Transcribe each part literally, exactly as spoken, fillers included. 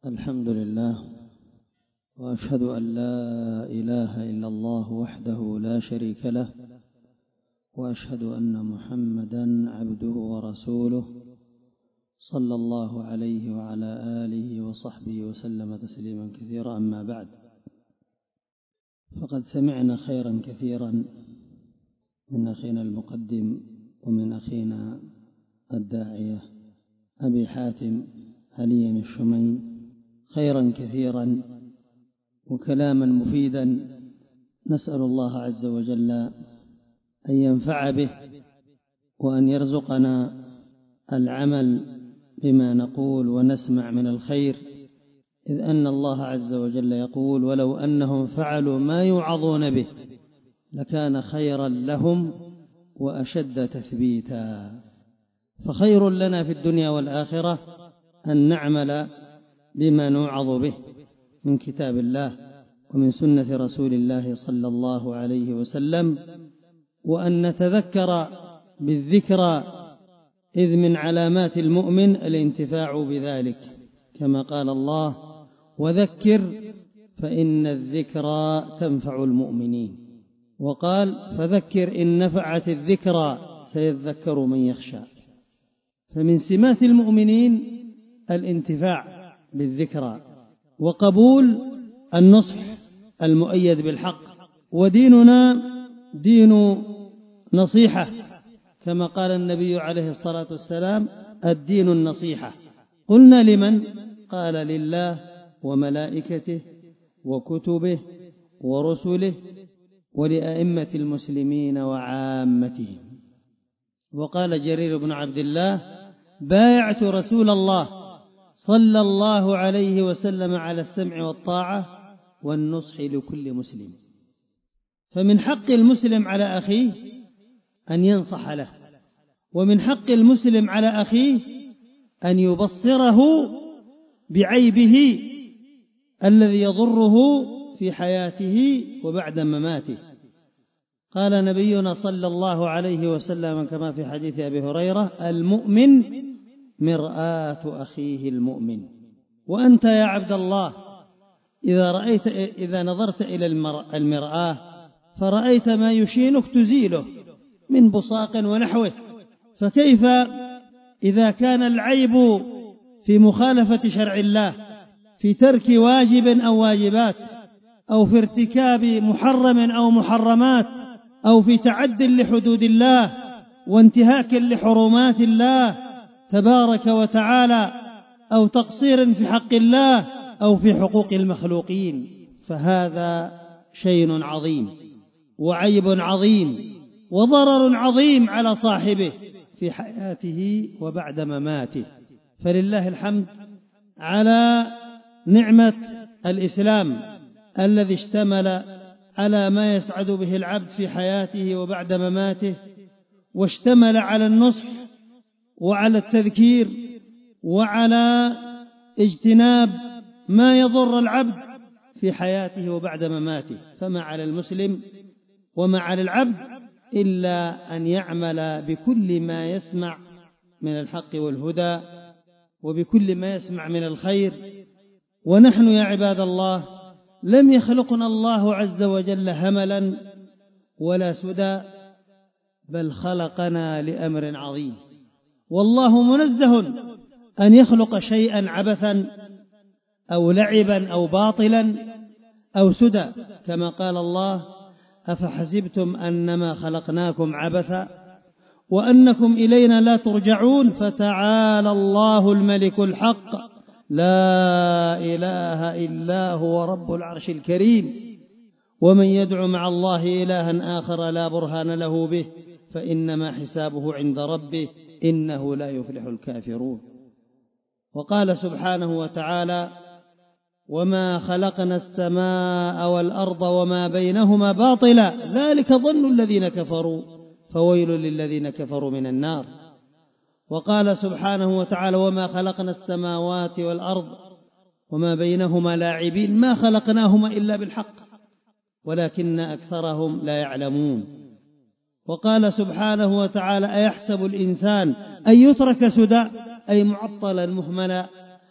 الحمد لله، وأشهد أن لا إله إلا الله وحده لا شريك له، وأشهد أن محمدا عبده ورسوله صلى الله عليه وعلى آله وصحبه وسلم تسليما كثيرا. أما بعد، فقد سمعنا خيرا كثيرا من أخينا المقدم ومن أخينا الداعية أبي حاتم علي الشمي خيرا كثيرا وكلاما مفيدا، نسأل الله عز وجل أن ينفع به وأن يرزقنا العمل بما نقول ونسمع من الخير، إذ أن الله عز وجل يقول: ولو أنهم فعلوا ما يوعظون به لكان خيرا لهم وأشد تثبيتا. فخير لنا في الدنيا والآخرة أن نعمل بما نوعظ به من كتاب الله ومن سنة رسول الله صلى الله عليه وسلم، وأن نتذكر بالذكرى، إذ من علامات المؤمن الانتفاع بذلك، كما قال الله: وذكر فإن الذكرى تنفع المؤمنين. وقال: فذكر إن نفعت الذكرى سيذكر من يخشى. فمن سمات المؤمنين الانتفاع بالذكرى وقبول النصح المؤيد بالحق، وديننا دين نصيحة، كما قال النبي عليه الصلاة والسلام: الدين النصيحة. قلنا: لمن؟ قال: لله وملائكته وكتبه ورسله ولأئمة المسلمين وعامتهم. وقال جرير بن عبد الله: بايعت رسول الله صلى الله عليه وسلم على السمع والطاعة والنصح لكل مسلم. فمن حق المسلم على أخيه أن ينصح له، ومن حق المسلم على أخيه أن يبصره بعيبه الذي يضره في حياته وبعد مماته. قال نبينا صلى الله عليه وسلم كما في حديث أبي هريرة: المؤمن مرآة أخيه المؤمن. وأنت يا عبد الله إذا رأيت إذا نظرت إلى المرآة فرأيت ما يشينك تزيله من بصاق ونحوه، فكيف إذا كان العيب في مخالفة شرع الله، في ترك واجب أو واجبات، أو في ارتكاب محرم أو محرمات، أو في تعد لحدود الله وانتهاك لحرمات الله تبارك وتعالى، أو تقصير في حق الله أو في حقوق المخلوقين، فهذا شيء عظيم وعيب عظيم وضرر عظيم على صاحبه في حياته وبعد مماته. فلله الحمد على نعمة الإسلام الذي اشتمل على ما يسعد به العبد في حياته وبعد مماته، واشتمل على النصح وعلى التذكير وعلى اجتناب ما يضر العبد في حياته وبعد مماته. فما على المسلم وما على العبد إلا أن يعمل بكل ما يسمع من الحق والهدى وبكل ما يسمع من الخير. ونحن يا عباد الله لم يخلقنا الله عز وجل هملا ولا سدى، بل خلقنا لأمر عظيم. والله منزه أن يخلق شيئا عبثا أو لعبا أو باطلا أو سدى، كما قال الله: أفحسبتم أنما خلقناكم عبثا وأنكم إلينا لا ترجعون فتعالى الله الملك الحق لا إله إلا هو رب العرش الكريم. ومن يدعو مع الله إلها آخر لا برهان له به فإنما حسابه عند ربه إنه لا يفلح الكافرون. وقال سبحانه وتعالى: وما خلقنا السماء والأرض وما بينهما باطلا ذلك ظن الذين كفروا فويل للذين كفروا من النار. وقال سبحانه وتعالى: وما خلقنا السماوات والأرض وما بينهما لاعبين ما خلقناهما إلا بالحق ولكن أكثرهم لا يعلمون. وقال سبحانه وتعالى: أيحسب الإنسان أن يترك سدى، أي معطلا مهملا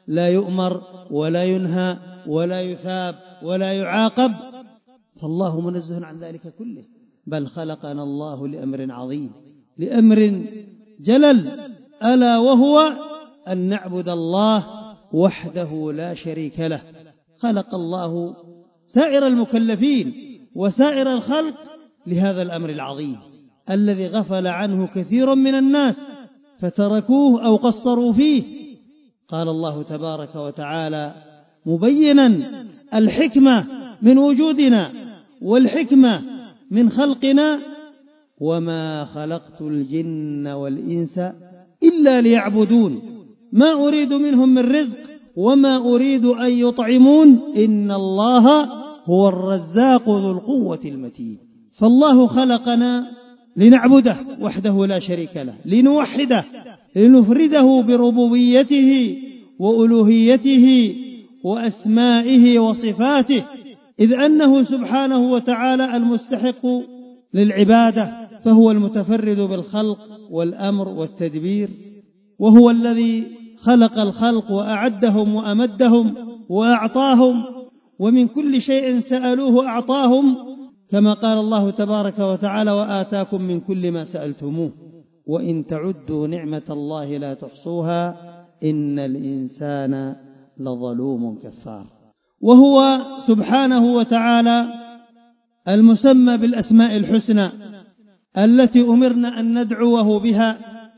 لا يؤمر ولا ينهى ولا يثاب ولا يعاقب، فالله منزه عن ذلك كله، بل خلقنا الله لأمر عظيم، لأمر جلل، ألا وهو أن نعبد الله وحده لا شريك له. خلق الله سائر المكلفين وسائر الخلق لهذا الأمر العظيم الذي غفل عنه كثير من الناس فتركوه أو قصروا فيه. قال الله تبارك وتعالى مبينا الحكمة من وجودنا والحكمة من خلقنا: وما خلقت الجن والإنس إلا ليعبدون ما أريد منهم من رزق وما أريد أن يطعمون إن الله هو الرزاق ذو القوة المتين. فالله خلقنا لنعبده وحده لا شريك له، لنوحده، لنفرده بربوبيته وألوهيته وأسمائه وصفاته، إذ أنه سبحانه وتعالى المستحق للعبادة، فهو المتفرد بالخلق والأمر والتدبير، وهو الذي خلق الخلق وأعدهم وأمدهم وأعطاهم، ومن كل شيء سألوه أعطاهم، كما قال الله تبارك وتعالى: وآتاكم من كل ما سألتموه وإن تعدوا نعمة الله لا تحصوها إن الإنسان لظلوم كفار. وهو سبحانه وتعالى المسمى بالأسماء الحسنى التي أمرنا أن ندعوه بها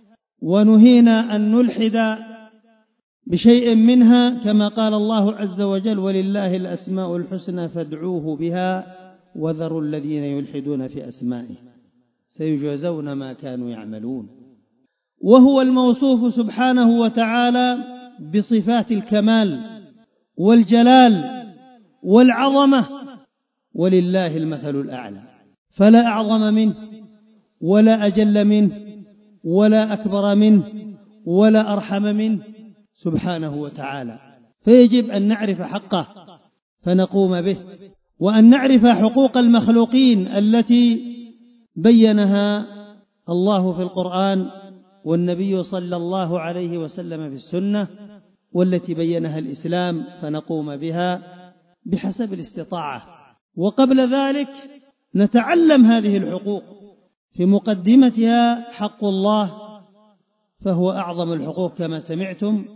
ونهينا أن نلحد بشيء منها، كما قال الله عز وجل: ولله الأسماء الحسنى فادعوه بها وذروا الذين يلحدون في أسمائه سيجزون ما كانوا يعملون. وهو الموصوف سبحانه وتعالى بصفات الكمال والجلال والعظمة، ولله المثل الأعلى، فلا أعظم منه ولا أجل منه ولا أكبر منه ولا أرحم منه سبحانه وتعالى. فيجب أن نعرف حقه فنقوم به، وأن نعرف حقوق المخلوقين التي بينها الله في القرآن والنبي صلى الله عليه وسلم في السنة، والتي بينها الإسلام فنقوم بها بحسب الاستطاعة. وقبل ذلك نتعلم هذه الحقوق، في مقدمتها حق الله فهو أعظم الحقوق كما سمعتم،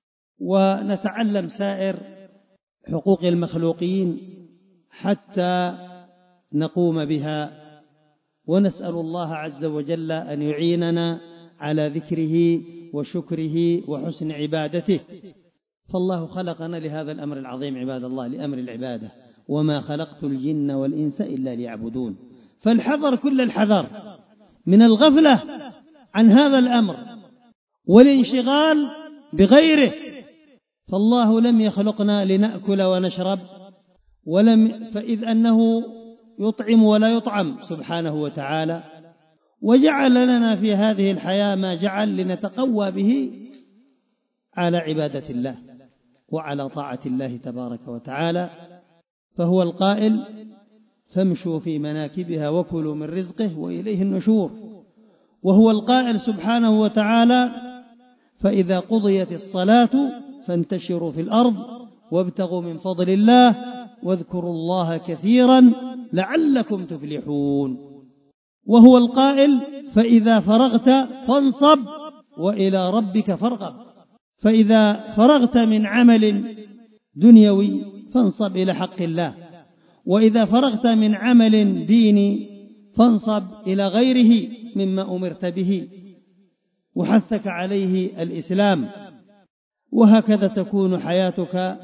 ونتعلم سائر حقوق المخلوقين حتى نقوم بها، ونسأل الله عز وجل أن يعيننا على ذكره وشكره وحسن عبادته. فالله خلقنا لهذا الأمر العظيم عباد الله، لأمر العبادة: وما خلقت الجن والإنس إلا ليعبدون. فالحذر كل الحذر من الغفلة عن هذا الأمر والانشغال بغيره، فالله لم يخلقنا لنأكل ونشرب، ولم فإذ أنه يطعم ولا يطعم سبحانه وتعالى، وجعل لنا في هذه الحياة ما جعل لنتقوى به على عبادة الله وعلى طاعة الله تبارك وتعالى. فهو القائل: فامشوا في مناكبها وكلوا من رزقه وإليه النشور. وهو القائل سبحانه وتعالى: فإذا قضيت الصلاة فانتشروا في الأرض وابتغوا من فضل الله واذكروا الله كثيرا لعلكم تفلحون. وهو القائل: فإذا فرغت فانصب وإلى ربك فارغب. فإذا فرغت من عمل دنيوي فانصب إلى حق الله، وإذا فرغت من عمل ديني فانصب إلى غيره مما أمرت به وحثك عليه الإسلام. وهكذا تكون حياتك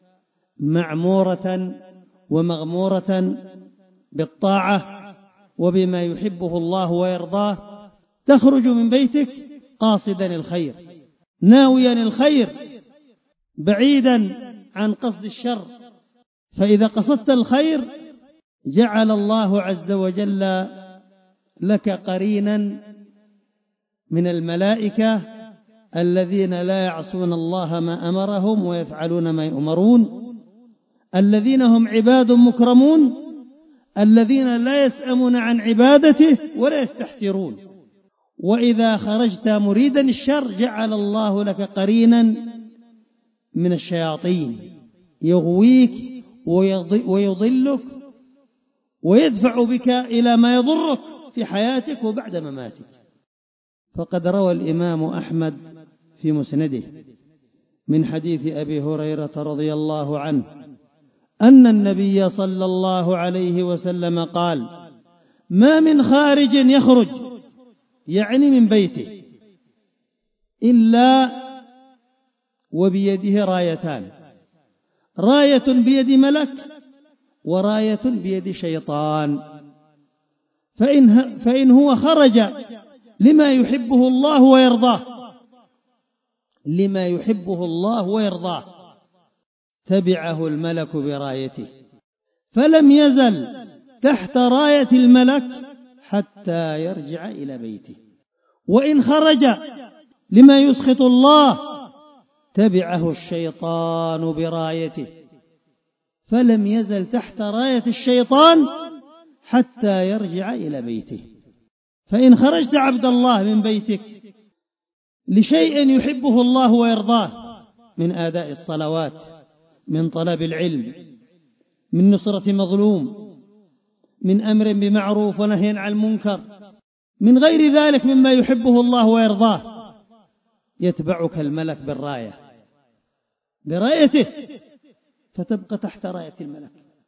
معمورة ومغمورة بالطاعة وبما يحبه الله ويرضاه. تخرج من بيتك قاصدا الخير ناويا الخير بعيدا عن قصد الشر، فإذا قصدت الخير جعل الله عز وجل لك قرينا من الملائكة الذين لا يعصون الله ما أمرهم ويفعلون ما يؤمرون، الذين هم عباد مكرمون، الذين لا يسأمون عن عبادته ولا يستحسرون. وإذا خرجت مريدا الشر جعل الله لك قرينا من الشياطين يغويك ويضلك ويدفع بك إلى ما يضرك في حياتك وبعد مماتك. فقد روى الإمام أحمد في مسنده من حديث أبي هريرة رضي الله عنه أن النبي صلى الله عليه وسلم قال: ما من خارج يخرج، يعني من بيته، إلا وبيده رايتان، راية بيد ملك وراية بيد شيطان، فإن, فإن هو خرج لما يحبه الله ويرضاه لما يحبه الله ويرضاه تبعه الملك برايته، فلم يزل تحت راية الملك حتى يرجع إلى بيته. وإن خرج لما يسخط الله تبعه الشيطان برايته، فلم يزل تحت راية الشيطان حتى يرجع إلى بيته. فإن خرجت عبد الله من بيتك لشيء يحبه الله ويرضاه من آداء الصلوات، من طلب العلم، من نصرة مظلوم، من أمر بمعروف ونهي عن المنكر، من غير ذلك مما يحبه الله ويرضاه، يتبعك الملك بالراية برايته، فتبقى تحت راية الملك،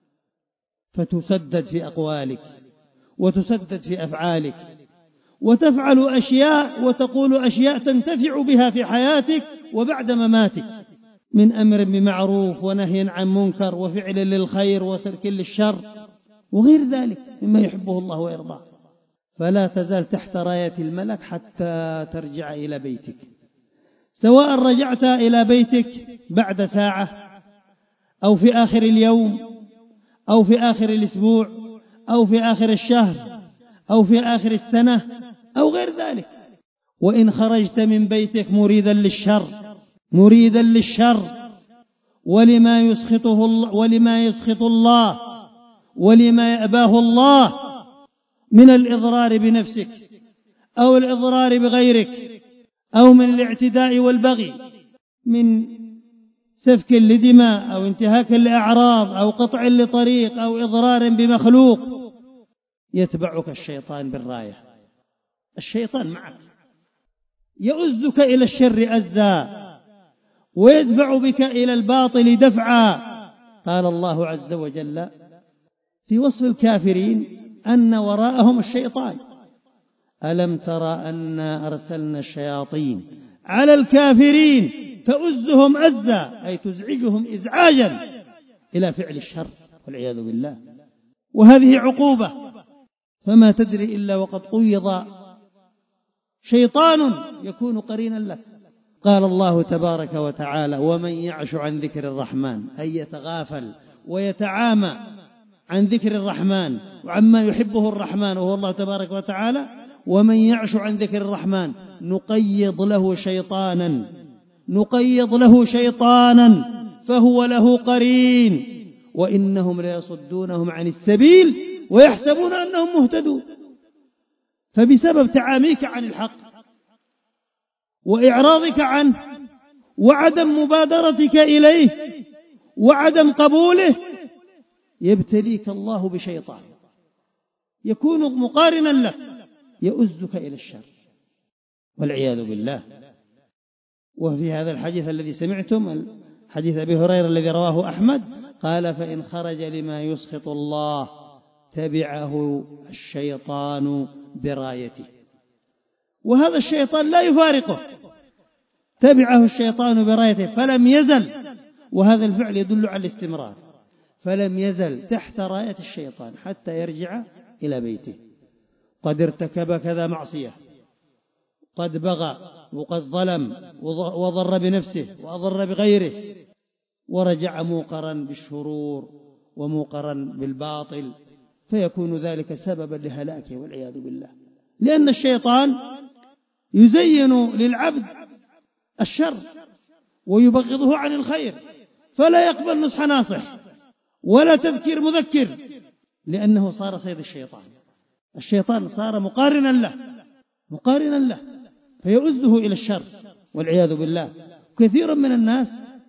فتسدد في أقوالك وتسدد في أفعالك، وتفعل أشياء وتقول أشياء تنتفع بها في حياتك وبعد مماتك، من أمر بمعروف ونهي عن منكر وفعل للخير وترك للشر وغير ذلك مما يحبه الله ويرضاه. فلا تزال تحت راية الملك حتى ترجع إلى بيتك، سواء رجعت إلى بيتك بعد ساعة أو في آخر اليوم أو في آخر الأسبوع أو في آخر الشهر أو في آخر السنة أو غير ذلك. وإن خرجت من بيتك مريدا للشر مريدا للشر ولما يسخطه الله ولما يسخط الله ولما يأباه الله من الإضرار بنفسك أو الإضرار بغيرك أو من الاعتداء والبغي، من سفك لدماء أو انتهاك لأعراض أو قطع لطريق أو إضرار بمخلوق، يتبعك الشيطان بالراية. الشيطان معك يؤزك إلى الشر أزا ويدفع بك إلى الباطل دفعا. قال الله عز وجل في وصف الكافرين أن وراءهم الشيطان: ألم ترى أنا أرسلنا الشياطين على الكافرين تؤزهم أزا، أي تزعجهم إزعاجا إلى فعل الشر والعياذ بالله. وهذه عقوبة، فما تدري إلا وقد قيض شيطان يكون قرينا لك. قال الله تبارك وتعالى: ومن يعش عن ذكر الرحمن، أي يتغافل ويتعامى عن ذكر الرحمن وعما يحبه الرحمن وهو الله تبارك وتعالى، ومن يعش عن ذكر الرحمن نقيض له شيطانا نقيض له شيطانا فهو له قرين وإنهم ليصدونهم عن السبيل ويحسبون أنهم مهتدون. فبسبب تعاميك عن الحق وإعراضك عنه وعدم مبادرتك إليه وعدم قبوله يبتليك الله بشيطان يكون مقارنا لك يؤزك إلى الشر والعياذ بالله. وفي هذا الحديث الذي سمعتم، حديث أبي هريرة الذي رواه أحمد، قال: فإن خرج لما يسخط الله تبعه الشيطان برايته. وهذا الشيطان لا يفارقه، تبعه الشيطان برايته فلم يزل، وهذا الفعل يدل على الاستمرار، فلم يزل تحت راية الشيطان حتى يرجع إلى بيته. قد ارتكب كذا معصية، قد بغى وقد ظلم وضر بنفسه وأضر بغيره، ورجع موقرا بالشرور وموقرا بالباطل، فيكون ذلك سببا لهلاكه والعياذ بالله. لأن الشيطان يزين للعبد الشر ويبغضه عن الخير، فلا يقبل نصح ناصح ولا تذكير مذكر، لأنه صار صيد الشيطان. الشيطان صار مقارنا له مقارنا له فيؤزه إلى الشر والعياذ بالله. كثير من الناس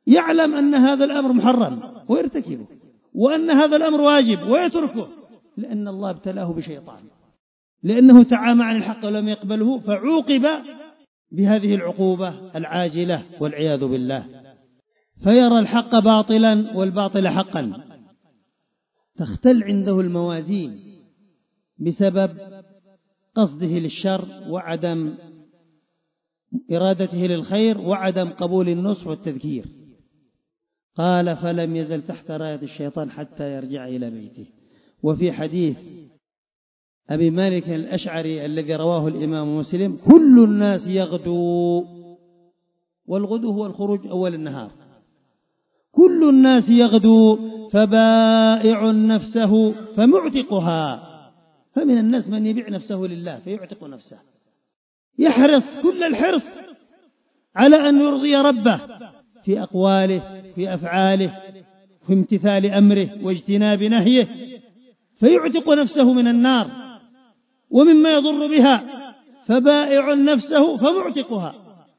يعلم أن هذا الأمر محرم ويرتكبه، وأن هذا الأمر واجب ويتركه، لأن الله ابتلاه بشيطان، لأنه تعامى عن الحق ولم يقبله فعوقب بهذه العقوبة العاجلة والعياذ بالله، فيرى الحق باطلا والباطل حقا، تختل عنده الموازين بسبب قصده للشر وعدم إرادته للخير وعدم قبول النصح والتذكير. قال فلم يزل تحت راية الشيطان حتى يرجع إلى بيته. وفي حديث أبي مالك الأشعري الذي رواه الإمام مسلم: كل الناس يغدو، والغدو هو الخروج أول النهار، كل الناس يغدو فبائع نفسه فمعتقها. فمن الناس من يبيع نفسه لله فيعتق نفسه، يحرص كل الحرص على أن يرضي ربه في أقواله في أفعاله في امتثال أمره واجتناب نهيه، فيعتق نفسه من النار ومما يضر بها. فبائع نفسه فمعتقها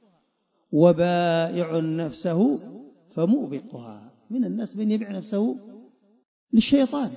وبائع نفسه فموبقها. من الناس من يبيع نفسه للشيطان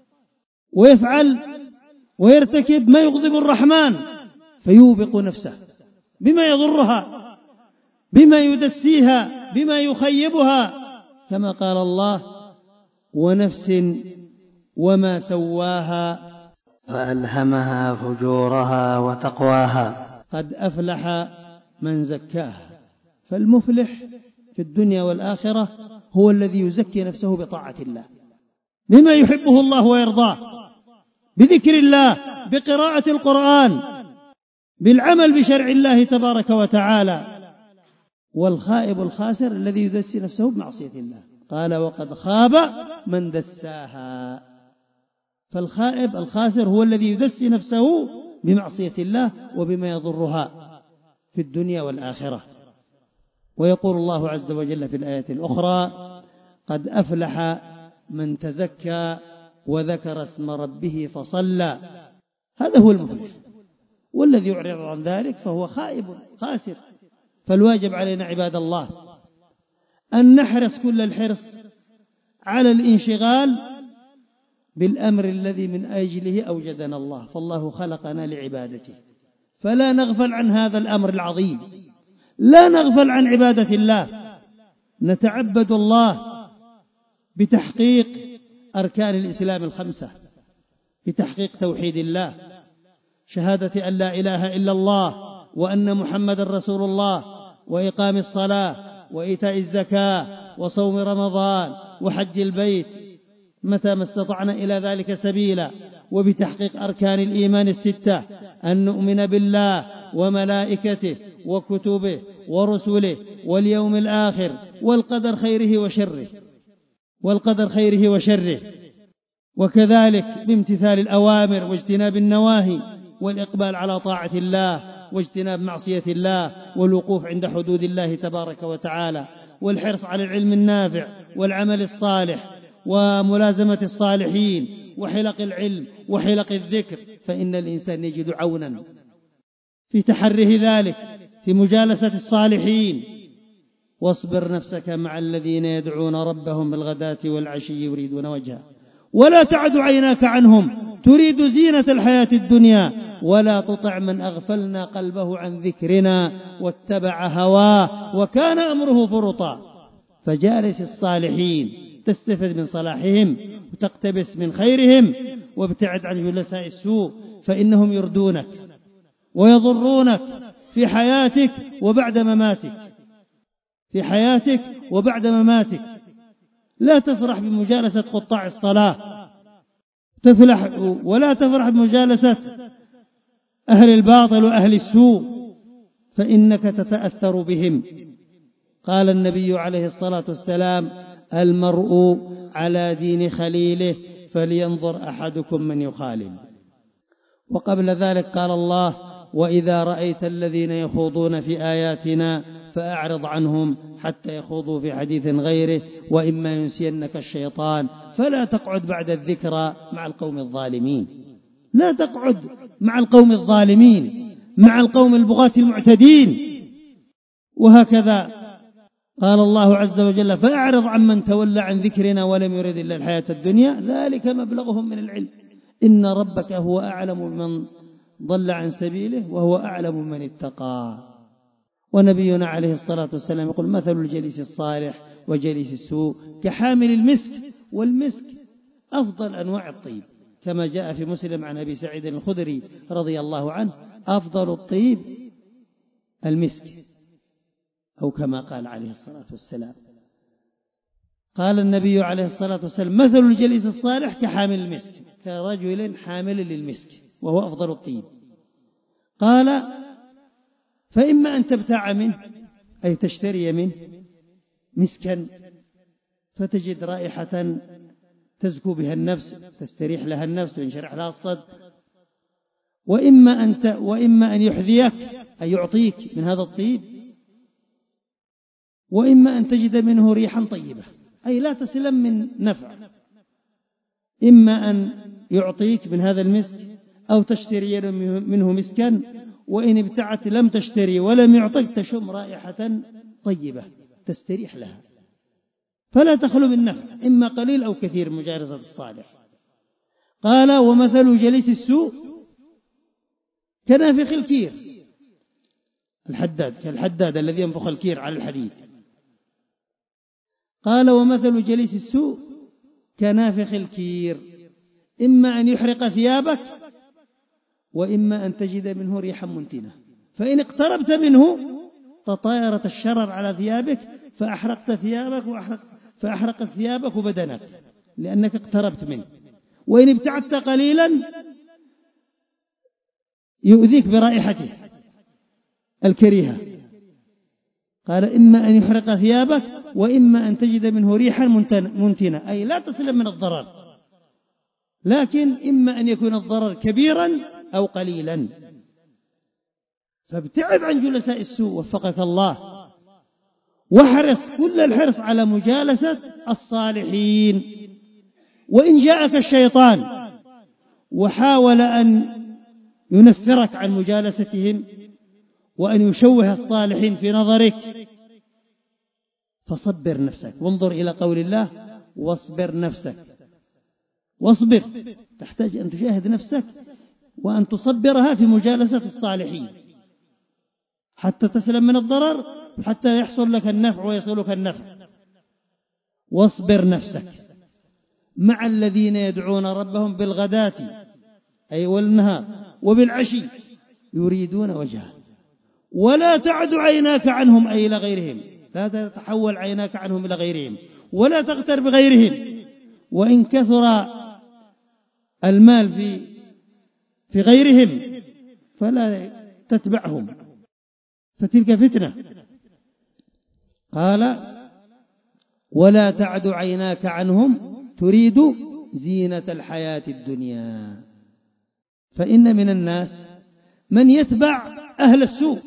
ويفعل ويرتكب ما يغضب الرحمن فيوبق نفسه بما يضرها، بما يدسيها، بما يخيبها، كما قال الله: ونفس وما سواها فألهمها فجورها وتقواها قد أفلح من زكاها. فالمفلح في الدنيا والآخرة هو الذي يزكي نفسه بطاعة الله، بما يحبه الله ويرضاه، بذكر الله، بقراءة القرآن، بالعمل بشرع الله تبارك وتعالى. والخائب الخاسر الذي يدسي نفسه بمعصية الله، قال: وقد خاب من دساها. فالخائب الخاسر هو الذي يدسي نفسه بمعصية الله وبما يضرها في الدنيا والآخرة. ويقول الله عز وجل في الآية الأخرى: قد أفلح من تزكى وذكر اسم ربه فصلى. هذا هو المفلح، والذي يعرض عن ذلك فهو خائب خاسر. فالواجب علينا عباد الله أن نحرص كل الحرص على الانشغال بالأمر الذي من أجله أوجدنا الله، فالله خلقنا لعبادته، فلا نغفل عن هذا الأمر العظيم، لا نغفل عن عبادة الله، نتعبد الله بتحقيق أركان الإسلام الخمسة، بتحقيق توحيد الله، شهادة أن لا إله إلا الله وأن محمد رسول الله، وإقام الصلاة وإيتاء الزكاة وصوم رمضان وحج البيت متى ما استطعنا إلى ذلك سبيلا، وبتحقيق أركان الإيمان الستة: أن نؤمن بالله وملائكته وكتبه ورسله واليوم الآخر والقدر خيره وشره والقدر خيره وشره وكذلك بامتثال الأوامر واجتناب النواهي، والإقبال على طاعة الله واجتناب معصية الله، والوقوف عند حدود الله تبارك وتعالى، والحرص على العلم النافع والعمل الصالح وملازمة الصالحين وحلق العلم وحلق الذكر، فإن الإنسان يجد عونا في تحره ذلك في مجالسة الصالحين. واصبر نفسك مع الذين يدعون ربهم بالغداة والعشي يريدون وجهه ولا تعد عيناك عنهم تريد زينة الحياة الدنيا ولا تطع من أغفلنا قلبه عن ذكرنا واتبع هواه وكان أمره فرطا. فجالس الصالحين تستفد من صلاحهم وتقتبس من خيرهم، وابتعد عن جلساء السوء فإنهم يردونك ويضرونك في حياتك وبعد مماتك في حياتك وبعد مماتك. لا تفرح بمجالسة قطاع الصلاة تفلح، ولا تفرح بمجالسة أهل الباطل وأهل السوء، فإنك تتأثر بهم. قال النبي عليه الصلاة والسلام: المرء على دين خليله فلينظر أحدكم من يخالل. وقبل ذلك قال الله: وإذا رأيت الذين يخوضون في آياتنا فأعرض عنهم حتى يخوضوا في حديث غيره وإما ينسينك الشيطان فلا تقعد بعد الذكرى مع القوم الظالمين. لا تقعد مع القوم الظالمين، مع القوم البغاة المعتدين. وهكذا قال الله عز وجل فأعرض عمن تولى عن ذكرنا ولم يرد إلا الحياة الدنيا ذلك مبلغهم من العلم إن ربك هو أعلم بمن ضل عن سبيله وهو أعلم من اتقى. ونبينا عليه الصلاة والسلام يقول مثل الجليس الصالح وجليس السوء كحامل المسك، والمسك أفضل أنواع الطيب كما جاء في مسلم عن أبي سعيد الخدري رضي الله عنه أفضل الطيب المسك، أو كما قال عليه الصلاة والسلام. قال النبي عليه الصلاة والسلام مثل الجليس الصالح كحامل المسك، كرجل حامل للمسك وهو أفضل الطيب. قال فإما أن تبتاع منه أي تشتري منه مسكا فتجد رائحة تزكو بها النفس تستريح لها النفس وينشرح لها الصدر، وإما أن ت... وإما أن يحذيك أي يعطيك من هذا الطيب، وإما أن تجد منه ريحا طيبة أي لا تسلم من نفع. إما أن يعطيك من هذا المسك أو تشتري منه مسكا، وإن ابتعت لم تشتري ولم يعطيك تشم رائحة طيبة تستريح لها، فلا تخلو من نفع إما قليل أو كثير مجالسة الصالح. قال ومثل جليس السوء كنافخ الكير، الحداد كالحداد الذي ينفخ الكير على الحديد. قال ومثل جليس السوء كنافخ الكير إما أن يحرق ثيابك وإما أن تجد منه ريحا منتنة، فإن اقتربت منه تطايرت الشرر على ثيابك فأحرقت ثيابك وأحرقت فأحرقت ثيابك وبدنك لأنك اقتربت منه، وإن ابتعدت قليلا يؤذيك برائحته الكريهة. قال إما أن يحرق ثيابك وإما أن تجد منه ريحا منتنة أي لا تسلم من الضرر، لكن إما أن يكون الضرر كبيرا أو قليلا. فابتعد عن جلساء السوء وفقك الله، واحرص كل الحرص على مجالسة الصالحين. وإن جاءك الشيطان وحاول أن ينفرك عن مجالستهم وأن يشوه الصالحين في نظرك فصبر نفسك، وانظر إلى قول الله واصبر نفسك. واصبر تحتاج أن تشاهد نفسك وأن تصبرها في مجالسة الصالحين حتى تسلم من الضرر حتى يحصل لك النفع ويصلك النفع. واصبر نفسك مع الذين يدعون ربهم بالغداة أي والنهار وبالعشي يريدون وجهه ولا تعد عيناك عنهم أي إلى غيرهم، لا تتحول عيناك عنهم إلى غيرهم ولا تغتر بغيرهم. وإن كثر المال في في غيرهم فلا تتبعهم فتلك فتنة. قال ولا تعد عيناك عنهم تريد زينة الحياة الدنيا، فإن من الناس من يتبع أهل السوء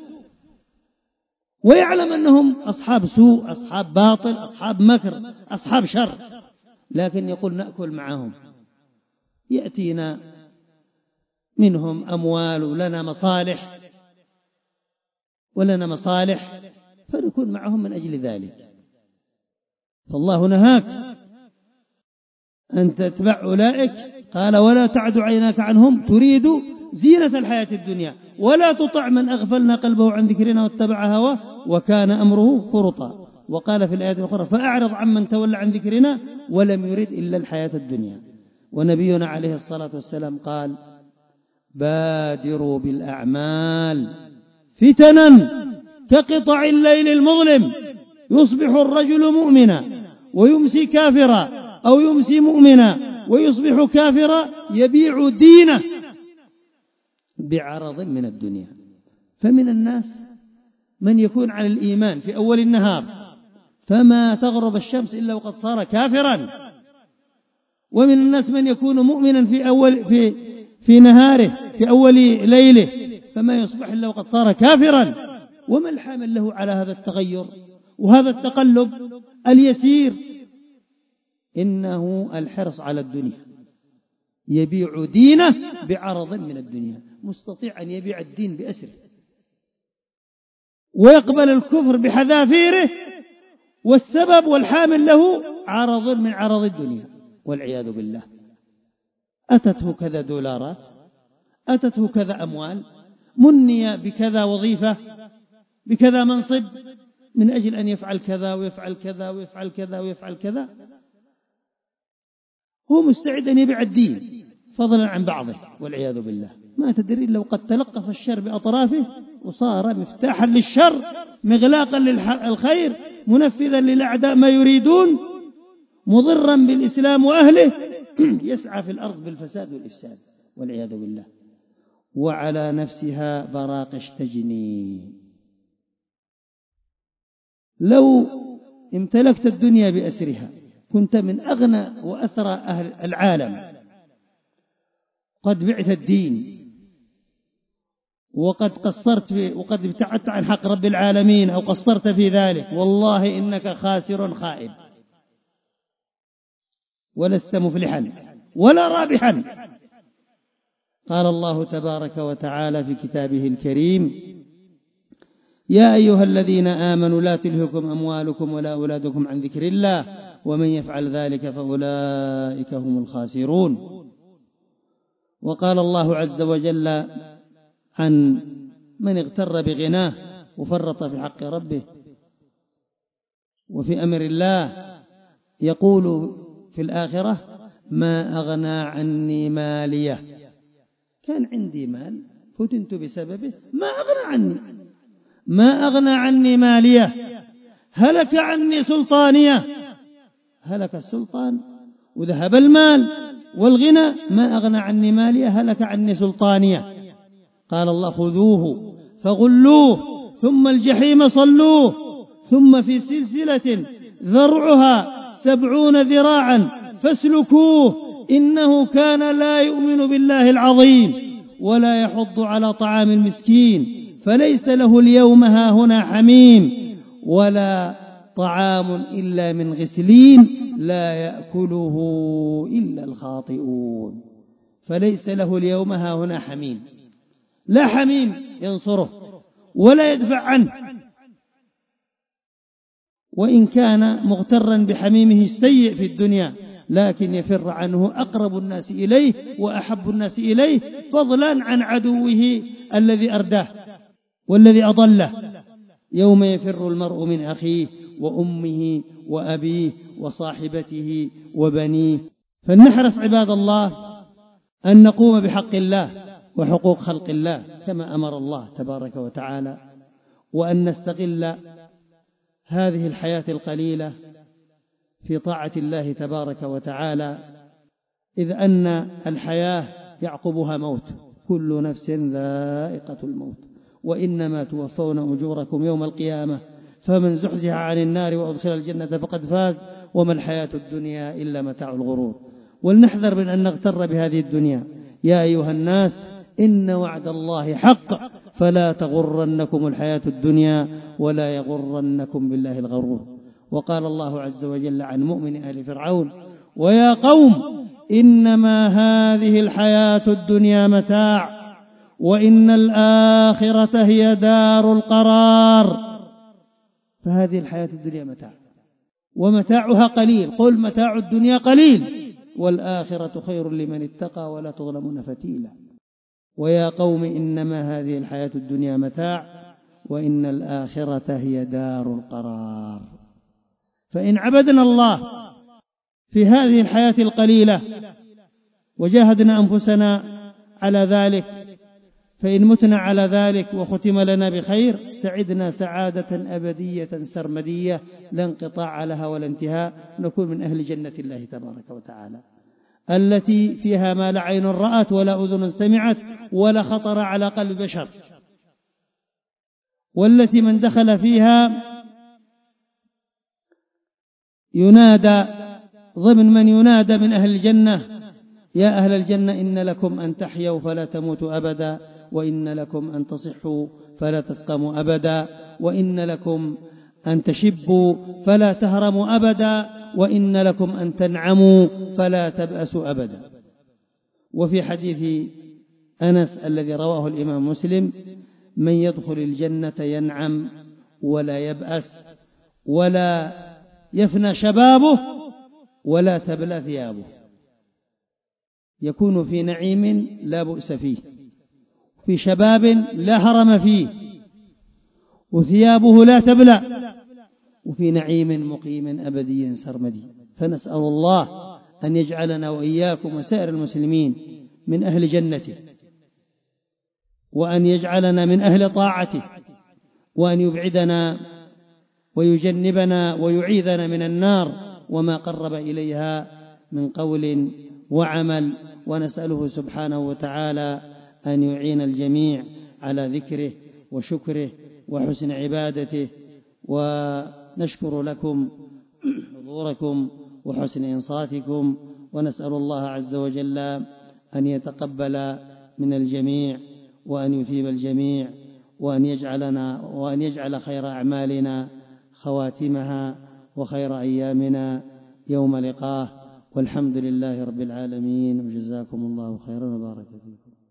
ويعلم أنهم أصحاب سوء أصحاب باطل أصحاب مكر أصحاب شر، لكن يقول نأكل معهم، يأتينا منهم أموال ولنا مصالح ولنا مصالح فنكون معهم من أجل ذلك. فالله نهاك أن تتبع أولئك. قال ولا تعد عيناك عنهم تريد زينة الحياة الدنيا ولا تطع من أغفلنا قلبه عن ذكرنا واتبع هواه وكان أمره فرطا. وقال في الآية الأخرى فأعرض عمن تولى عن ذكرنا ولم يرد إلا الحياة الدنيا. ونبينا عليه الصلاة والسلام قال بادروا بالأعمال فتنا كقطع الليل المظلم يصبح الرجل مؤمنا ويمسي كافرا أو يمسي مؤمنا ويصبح كافرا يبيع دينه بعرض من الدنيا. فمن الناس من يكون على الإيمان في أول النهار فما تغرب الشمس إلا وقد صار كافرا، ومن الناس من يكون مؤمنا في أول في في نهاره في أول ليله فما يصبح إلا وقد صار كافرا. وما الحامل له على هذا التغير وهذا التقلب اليسير؟ إنه الحرص على الدنيا، يبيع دينه بعرض من الدنيا، مستطيع أن يبيع الدين بأسره ويقبل الكفر بحذافيره والسبب والحامل له عرض من عرض الدنيا والعياذ بالله. أتته كذا دولارات، أتته كذا أموال، مني بكذا وظيفة، بكذا منصب، من أجل أن يفعل كذا ويفعل كذا ويفعل كذا ويفعل كذا، هو مستعد أن يبيع الدين فضلا عن بعضه والعياذ بالله. ما تدري لو قد تلقف الشر بأطرافه وصار مفتاحا للشر، مغلاقا للخير، منفذا للأعداء ما يريدون، مضرا بالإسلام وأهله، يسعى في الأرض بالفساد والإفساد والعياذ بالله. وعلى نفسها براقش تجني. لو امتلكت الدنيا بأسرها كنت من أغنى وأثرى أهل العالم، قد بعت الدين وقد قصرت في وقد ابتعدت عن حق رب العالمين أو قصرت في ذلك، والله إنك خاسر خائب، ولست مفلحا ولا رابحا. قال الله تبارك وتعالى في كتابه الكريم: يا أيها الذين آمنوا لا تلهكم أموالكم ولا أولادكم عن ذكر الله ومن يفعل ذلك فأولئك هم الخاسرون. وقال الله عز وجل عن من اغتر بغناه وفرط في حق ربه وفي أمر الله، يقول في الآخرة: ما أغنى عني ماليه. كان عندي مال فتنت بسببه، ما أغنى عني، ما أغنى عني ماليه، هلك عني سلطانيه. هلك السلطان وذهب المال والغنى، ما أغنى عني ماليه، هلك عني سلطانيه. قال الله: خذوه فغلوه ثم الجحيم صلوه ثم في سلسلة ذرعها سبعون ذراعا فاسلكوه إنه كان لا يؤمن بالله العظيم ولا يحض على طعام المسكين فليس له اليوم هاهنا حميم ولا طعام إلا من غسلين لا يأكله إلا الخاطئون. فليس له اليوم هاهنا حميم، لا حميم ينصره ولا يدفع عنه، وإن كان مغترا بحميمه السيء في الدنيا لكن يفر عنه أقرب الناس إليه وأحب الناس إليه، فضلا عن عدوه الذي أرداه والذي أضله. يوم يفر المرء من أخيه وأمه وأبيه وصاحبته وبنيه. فلنحرص عباد الله أن نقوم بحق الله وحقوق خلق الله كما أمر الله تبارك وتعالى، وأن نستغل هذه الحياة القليلة في طاعة الله تبارك وتعالى، إذ أن الحياة يعقبها موت، كل نفس ذائقة الموت وإنما توفون أجوركم يوم القيامة فمن زحزح عن النار وأدخل الجنة فقد فاز وما الحياة الدنيا إلا متاع الغرور. ولنحذر من أن نغتر بهذه الدنيا. يا أيها الناس إن وعد الله حق فلا تغرنكم الحياة الدنيا ولا يغرنكم بالله الغرور. وقال الله عز وجل عن مؤمن آل فرعون: ويا قوم إنما هذه الحياة الدنيا متاع وإن الآخرة هي دار القرار. فهذه الحياة الدنيا متاع ومتاعها قليل، قل متاع الدنيا قليل والآخرة خير لمن اتقى ولا تظلمون فتيلا. ويا قوم إنما هذه الحياة الدنيا متاع وإن الآخرة هي دار القرار. فإن عبدنا الله في هذه الحياة القليلة وجاهدنا أنفسنا على ذلك، فإن متنا على ذلك وختم لنا بخير سعدنا سعادة أبدية سرمدية لا انقطاع لها ولا انتهاء، نكون من أهل جنة الله تبارك وتعالى التي فيها ما لا عين رأت ولا أذن سمعت ولا خطر على قلب بشر، والتي من دخل فيها ينادى ضمن من ينادى من أهل الجنة: يا أهل الجنة إن لكم أن تحيوا فلا تموتوا أبدا، وإن لكم أن تصحوا فلا تسقموا أبدا، وإن لكم أن تشبوا فلا تهرموا أبدا، وإن لكم أن تنعموا فلا تبأسوا أبدا. وفي حديث أنس الذي رواه الإمام مسلم: من يدخل الجنة ينعم ولا يبأس ولا يفنى شبابه ولا تبلى ثيابه، يكون في نعيم لا بؤس فيه، في شباب لا هرم فيه، وثيابه لا تبلى، وفي نعيم مقيم أبدي سرمدي. فنسأل الله أن يجعلنا وإياكم وسائر المسلمين من أهل جنته، وأن يجعلنا من أهل طاعته، وأن يبعدنا ويجنبنا ويعيذنا من النار وما قرب إليها من قول وعمل. ونسأله سبحانه وتعالى أن يعين الجميع على ذكره وشكره وحسن عبادته. ونشكر لكم حضوركم وحسن إنصاتكم، ونسأل الله عز وجل أن يتقبل من الجميع وأن يثيب الجميع، وأن يجعلنا وأن يجعل خير أعمالنا خواتمها وخير أيامنا يوم لقاه. والحمد لله رب العالمين، وجزاكم الله خيرا وبارك فيكم.